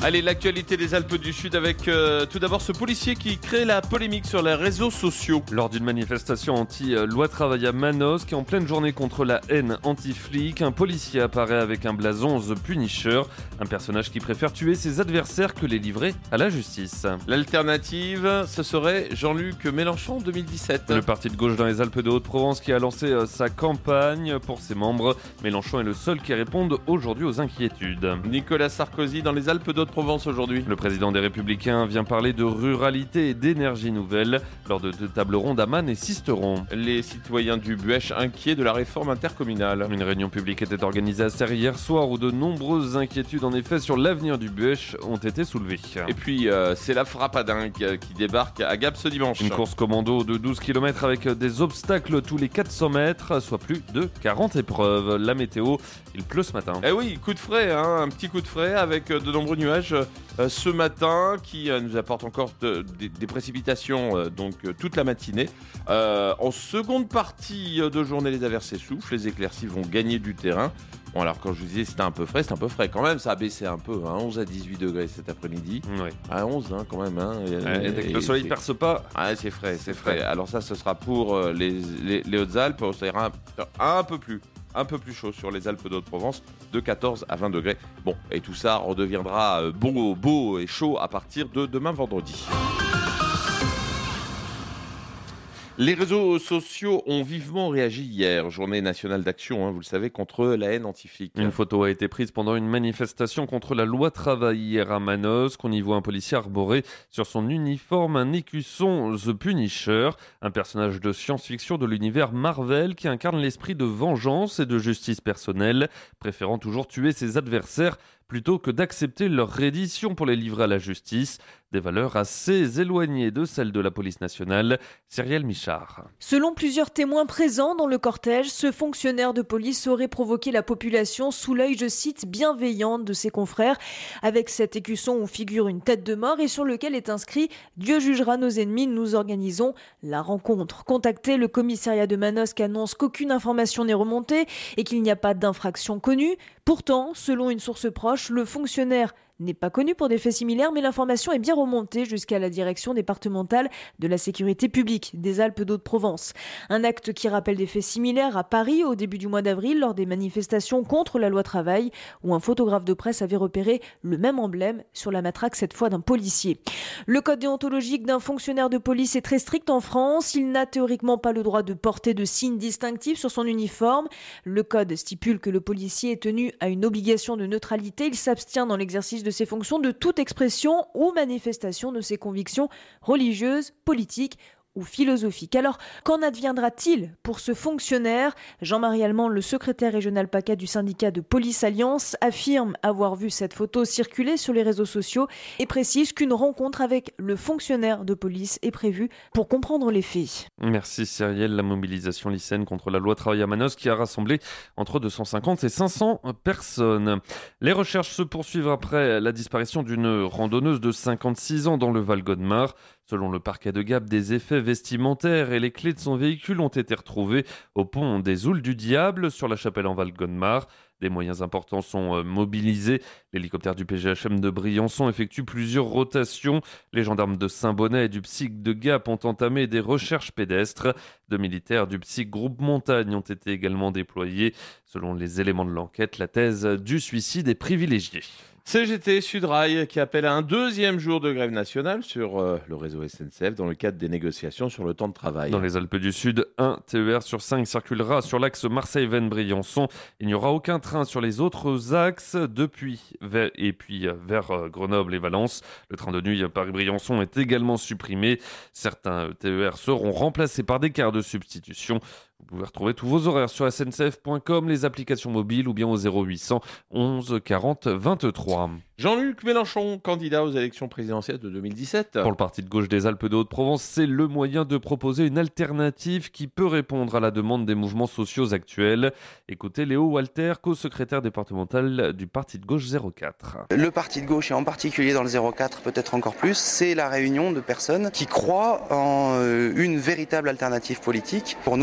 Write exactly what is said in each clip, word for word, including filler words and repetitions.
Allez, l'actualité des Alpes du Sud avec euh, tout d'abord ce policier qui crée la polémique sur les réseaux sociaux. Lors d'une manifestation anti-loi travail à Manosque, en pleine journée contre la haine anti-flic, un policier apparaît avec un blason The Punisher, un personnage qui préfère tuer ses adversaires que les livrer à la justice. L'alternative, ce serait Jean-Luc Mélenchon deux mille dix-sept. Le parti de gauche dans les Alpes de Haute-Provence qui a lancé euh, sa campagne pour ses membres. Mélenchon est le seul qui réponde aujourd'hui aux inquiétudes. Nicolas Sarkozy dans les Alpes de Haute-Provence aujourd'hui. Le président des Républicains vient parler de ruralité et d'énergie nouvelle lors de deux tables rondes à Man et Sisteron. Les citoyens du Buëch inquiets de la réforme intercommunale. Une réunion publique était organisée à Serres hier soir où de nombreuses inquiétudes en effet sur l'avenir du Buëch ont été soulevées. Et puis euh, c'est la frappadingue qui débarque à Gap ce dimanche. Une course commando de douze kilomètres avec des obstacles tous les quatre cents mètres, soit plus de quarante épreuves. La météo, il pleut ce matin. Eh oui, coup de frais, hein, un petit coup de frais avec de nombreux nuages euh, ce matin qui euh, nous apportent encore de, de, des précipitations euh, donc euh, toute la matinée. Euh, en seconde partie de journée, les averses s'essoufflent, les éclaircies vont gagner du terrain. Bon, alors quand je vous disais c'était un peu frais, c'est un peu frais quand même, ça a baissé un peu, hein, onze à dix-huit degrés cet après-midi. Oui. À onze hein, quand même. Hein, et, et, dès que le soleil ne perce pas. Ah, c'est frais, c'est frais. Alors ça, ce sera pour les, les, les Hautes-Alpes, ça ira un, un peu plus. Un peu plus chaud sur les Alpes de Haute-Provence, de quatorze à vingt degrés. Bon, et tout ça redeviendra beau, beau et chaud à partir de demain vendredi. Les réseaux sociaux ont vivement réagi hier, journée nationale d'action, hein, vous le savez, contre la haine anti-flic. Une photo a été prise pendant une manifestation contre la loi travail hier à Manosque. On y voit un policier arborer sur son uniforme un écusson The Punisher, un personnage de science-fiction de l'univers Marvel qui incarne l'esprit de vengeance et de justice personnelle, préférant toujours tuer ses adversaires plutôt que d'accepter leur reddition pour les livrer à la justice. Des valeurs assez éloignées de celles de la police nationale. Cyrielle Michard. Selon plusieurs témoins présents dans le cortège, ce fonctionnaire de police aurait provoqué la population sous l'œil, je cite, bienveillant de ses confrères. Avec cet écusson où figure une tête de mort et sur lequel est inscrit « Dieu jugera nos ennemis, nous organisons la rencontre ». Contacté, le commissariat de Manosque annonce qu'aucune information n'est remontée et qu'il n'y a pas d'infraction connue. Pourtant, selon une source proche, le fonctionnaire n'est pas connu pour des faits similaires, mais l'information est bien remontée jusqu'à la direction départementale de la sécurité publique des Alpes de Haute-Provence. Un acte qui rappelle des faits similaires à Paris au début du mois d'avril lors des manifestations contre la loi travail, où un photographe de presse avait repéré le même emblème sur la matraque, cette fois d'un policier. Le code déontologique d'un fonctionnaire de police est très strict en France. Il n'a théoriquement pas le droit de porter de signes distinctifs sur son uniforme. Le code stipule que le policier est tenu à une obligation de neutralité. Il s'abstient dans l'exercice de de ses fonctions de toute expression ou manifestation de ses convictions religieuses, politiques ou philosophiques. Alors, qu'en adviendra-t-il pour ce fonctionnaire ? Jean-Marie Allemand, le secrétaire régional PACA du syndicat de Police Alliance, affirme avoir vu cette photo circuler sur les réseaux sociaux et précise qu'une rencontre avec le fonctionnaire de police est prévue pour comprendre les faits. Merci Cyrielle. La mobilisation lycéenne contre la loi travail à Manosque qui a rassemblé entre deux cent cinquante et cinq cents personnes. Les recherches se poursuivent après la disparition d'une randonneuse de cinquante-six ans dans le Val-Godemar. Selon le parquet de Gap, des effets vestimentaires et les clés de son véhicule ont été retrouvés au pont des Oules du Diable sur la Chapelle en Val-Godemar. Des moyens importants sont mobilisés. L'hélicoptère du P G H M de Briançon effectue plusieurs rotations. Les gendarmes de Saint-Bonnet et du P S I C de Gap ont entamé des recherches pédestres. Deux militaires du P S I C Groupe Montagne ont été également déployés. Selon les éléments de l'enquête, la thèse du suicide est privilégiée. C G T Sudrail qui appelle à un deuxième jour de grève nationale sur euh, le réseau S N C F dans le cadre des négociations sur le temps de travail. Dans les Alpes du Sud, un T E R sur cinq circulera sur l'axe Marseille-Vennes-Briançon. Il n'y aura aucun train sur les autres axes depuis vers, et puis vers Grenoble et Valence. Le train de nuit Paris-Briançon est également supprimé. Certains T E R seront remplacés par des cars de substitution. Vous pouvez retrouver tous vos horaires sur S N C F point com, les applications mobiles ou bien au zéro huit cents onze quarante vingt-trois. Jean-Luc Mélenchon, candidat aux élections présidentielles de deux mille dix-sept. Pour le parti de gauche des Alpes de Haute-Provence, c'est le moyen de proposer une alternative qui peut répondre à la demande des mouvements sociaux actuels. Écoutez Léo Walter, co-secrétaire départemental du parti de gauche zéro quatre. Le parti de gauche, et en particulier dans le zéro quatre, peut-être encore plus, c'est la réunion de personnes qui croient en une véritable alternative politique. Pour nous, clairement,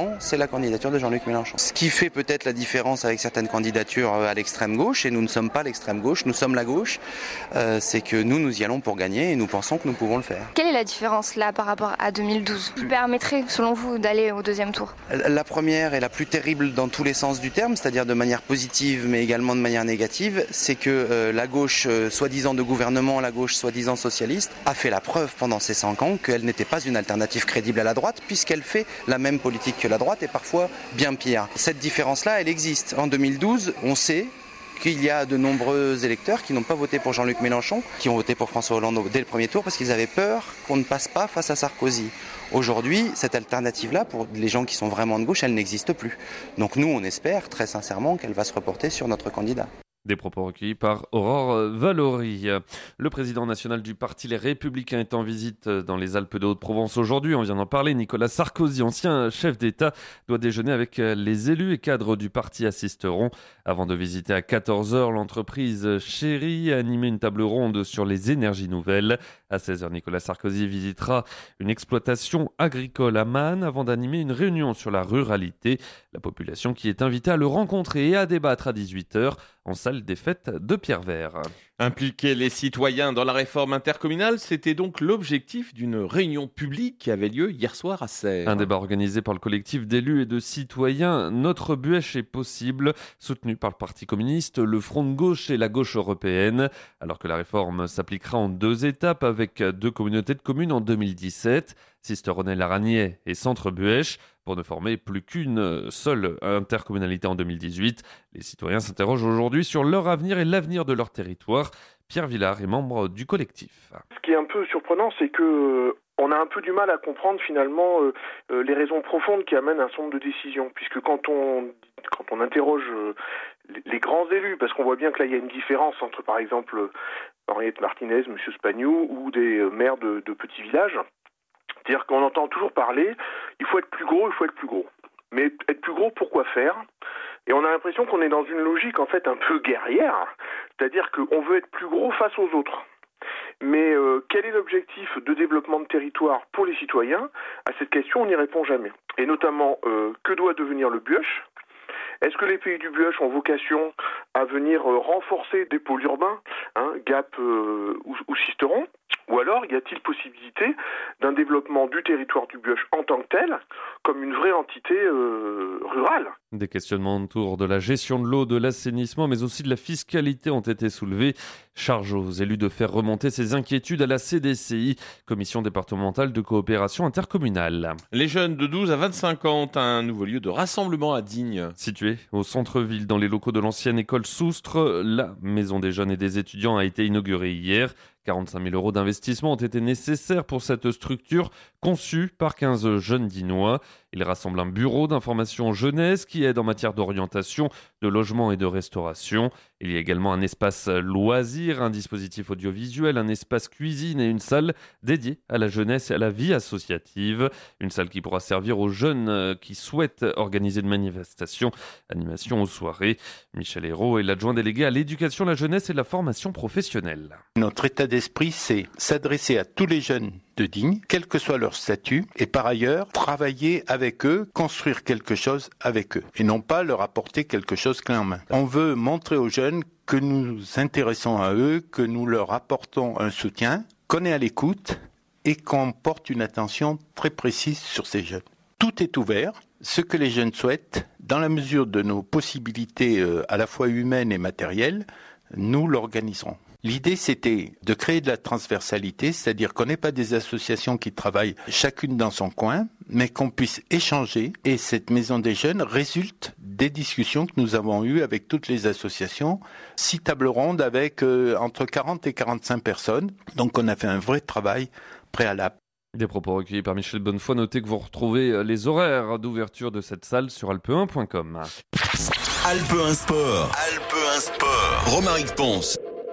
non, c'est la candidature de Jean-Luc Mélenchon. Ce qui fait peut-être la différence avec certaines candidatures à l'extrême gauche, et nous ne sommes pas l'extrême gauche, nous sommes la gauche, euh, c'est que nous, nous y allons pour gagner et nous pensons que nous pouvons le faire. Quelle est la différence là par rapport à deux mille douze qui permettrait, selon vous, d'aller au deuxième tour? La première est la plus terrible dans tous les sens du terme, c'est-à-dire de manière positive mais également de manière négative, c'est que euh, la gauche, euh, soi-disant de gouvernement, la gauche soi-disant socialiste, a fait la preuve pendant ces cinq ans qu'elle n'était pas une alternative crédible à la droite, puisqu'elle fait la même politique que la droite et parfois bien pire. Cette différence-là, elle existe. En deux mille douze, on sait qu'il y a de nombreux électeurs qui n'ont pas voté pour Jean-Luc Mélenchon, qui ont voté pour François Hollande dès le premier tour parce qu'ils avaient peur qu'on ne passe pas face à Sarkozy. Aujourd'hui, cette alternative-là, pour les gens qui sont vraiment de gauche, elle n'existe plus. Donc nous, on espère très sincèrement qu'elle va se reporter sur notre candidat. Des propos recueillis par Aurore Valory. Le président national du parti Les Républicains est en visite dans les Alpes de Haute-Provence aujourd'hui. On vient d'en parler. Nicolas Sarkozy, ancien chef d'État, doit déjeuner avec les élus et cadres du parti assisteront. Avant de visiter à quatorze heures l'entreprise Chéri, animer une table ronde sur les énergies nouvelles. À seize heures, Nicolas Sarkozy visitera une exploitation agricole à Man avant d'animer une réunion sur la ruralité. La population qui est invitée à le rencontrer et à débattre à dix-huit heures en salle des fêtes de Pierrevert. Impliquer les citoyens dans la réforme intercommunale, c'était donc l'objectif d'une réunion publique qui avait lieu hier soir à Serres. Un débat organisé par le collectif d'élus et de citoyens Notre Buèche est possible, soutenu par le Parti communiste, le Front de gauche et la gauche européenne. Alors que la réforme s'appliquera en deux étapes avec deux communautés de communes en deux mille dix-sept, Sisteronnet-Laragnet et Centre-Buèche, pour ne former plus qu'une seule intercommunalité en deux mille dix-huit. Les citoyens s'interrogent aujourd'hui sur leur avenir et l'avenir de leur territoire. Pierre Villard est membre du collectif. Ce qui est un peu surprenant, c'est que euh, on a un peu du mal à comprendre finalement euh, euh, les raisons profondes qui amènent un certain nombre de décisions. Puisque quand on, quand on interroge euh, les grands élus, parce qu'on voit bien que là il y a une différence entre par exemple Henriette Martinez, M. Spagnou ou des euh, maires de, de petits villages. C'est-à-dire qu'on entend toujours parler, il faut être plus gros, il faut être plus gros. Mais être plus gros, pourquoi faire ? Et on a l'impression qu'on est dans une logique en fait un peu guerrière, c'est-à-dire qu'on veut être plus gros face aux autres. Mais euh, quel est l'objectif de développement de territoire pour les citoyens ? À cette question, on n'y répond jamais. Et notamment, euh, que doit devenir le Buëch ? Est-ce que les pays du Buëch ont vocation à venir euh, renforcer des pôles urbains, hein, Gap euh, ou, ou Sisteron ? Ou alors, y a-t-il possibilité d'un développement du territoire du Buëch en tant que tel, comme une vraie entité euh, rurale ? Des questionnements autour de la gestion de l'eau, de l'assainissement, mais aussi de la fiscalité ont été soulevés. Charge aux élus de faire remonter ces inquiétudes à la C D C I, Commission départementale de coopération intercommunale. Les jeunes de douze à vingt-cinq ans ont un nouveau lieu de rassemblement à Digne. Situé au centre-ville, dans les locaux de l'ancienne école Soustre, la maison des jeunes et des étudiants a été inaugurée hier. quarante-cinq mille euros d'investissement ont été nécessaires pour cette structure conçue par quinze jeunes dinois. Il rassemble un bureau d'information jeunesse qui aide en matière d'orientation, de logement et de restauration. Il y a également un espace loisir, un dispositif audiovisuel, un espace cuisine et une salle dédiée à la jeunesse et à la vie associative. Une salle qui pourra servir aux jeunes qui souhaitent organiser de manifestations, animations ou soirées. Michel Hérault est l'adjoint délégué à l'éducation, la jeunesse et la formation professionnelle. Notre état d'esprit, c'est s'adresser à tous les jeunes de Digne, quel que soit leur statut, et par ailleurs, travailler avec eux, construire quelque chose avec eux, et non pas leur apporter quelque chose clé en main. On veut montrer aux jeunes que nous nous intéressons à eux, que nous leur apportons un soutien, qu'on est à l'écoute, et qu'on porte une attention très précise sur ces jeunes. Tout est ouvert. Ce que les jeunes souhaitent, dans la mesure de nos possibilités euh, à la fois humaines et matérielles, nous l'organiserons. L'idée, c'était de créer de la transversalité, c'est-à-dire qu'on n'ait pas des associations qui travaillent chacune dans son coin, mais qu'on puisse échanger. Et cette maison des jeunes résulte des discussions que nous avons eues avec toutes les associations. Six tables rondes avec euh, entre quarante et quarante-cinq personnes. Donc on a fait un vrai travail préalable. Des propos recueillis par Michel Bonnefoy. Notez que vous retrouvez les horaires d'ouverture de cette salle sur alpe un point com. Alpe un Sport. Alpe un Sport. Romaric Ponce.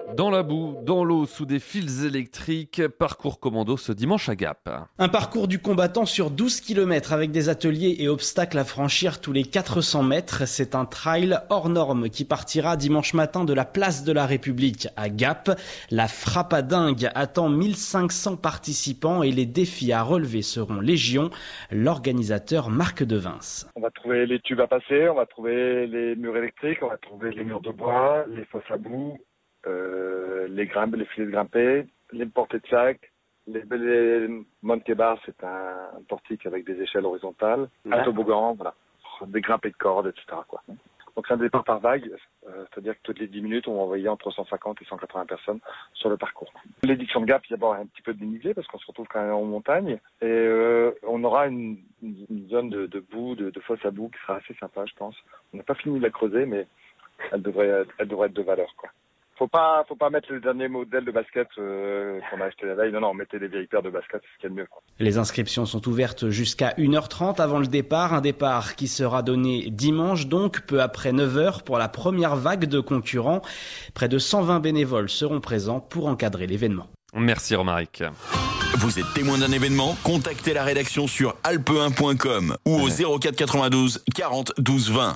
Dans la boue, dans l'eau, sous des fils électriques, parcours commando ce dimanche à Gap. Un parcours du combattant sur douze kilomètres avec des ateliers et obstacles à franchir tous les quatre cents mètres. C'est un trail hors norme qui partira dimanche matin de la place de la République à Gap. La frappadingue attend mille cinq cents participants et les défis à relever seront légion. L'organisateur Marc Devins. On va trouver les tubes à passer, on va trouver les murs électriques, on va trouver les murs de bois, les fosses à boue. Euh, les grimpes, les filets de grimper, les portées de sac, les, les monkey bars, c'est un, un portique avec des échelles horizontales, ouais. Un toboggan, voilà, des grimpées de cordes, et cetera quoi. Donc c'est un départ par vague, euh, c'est-à-dire que toutes les dix minutes, on va envoyer entre cent cinquante et cent quatre-vingts personnes sur le parcours. L'édition de Gap, il y a d'abord un petit peu de dénivelé parce qu'on se retrouve quand même en montagne et euh, on aura une, une zone de, de boue, de, de fosse à boue qui sera assez sympa, je pense. On n'a pas fini de la creuser, mais elle devrait, elle devrait être de valeur, quoi. Faut pas, faut pas mettre le dernier modèle de basket euh, qu'on a acheté la veille. Non, non, mettez des vieilles paires de baskets, c'est ce qu'il y a de mieux. Les inscriptions sont ouvertes jusqu'à une heure trente avant le départ. Un départ qui sera donné dimanche, donc peu après neuf heures pour la première vague de concurrents. Près de cent vingt bénévoles seront présents pour encadrer l'événement. Merci Romaric. Vous êtes témoin d'un événement? Contactez la rédaction sur alpe un point com ou au zéro quatre quatre-vingt-douze quarante douze vingt.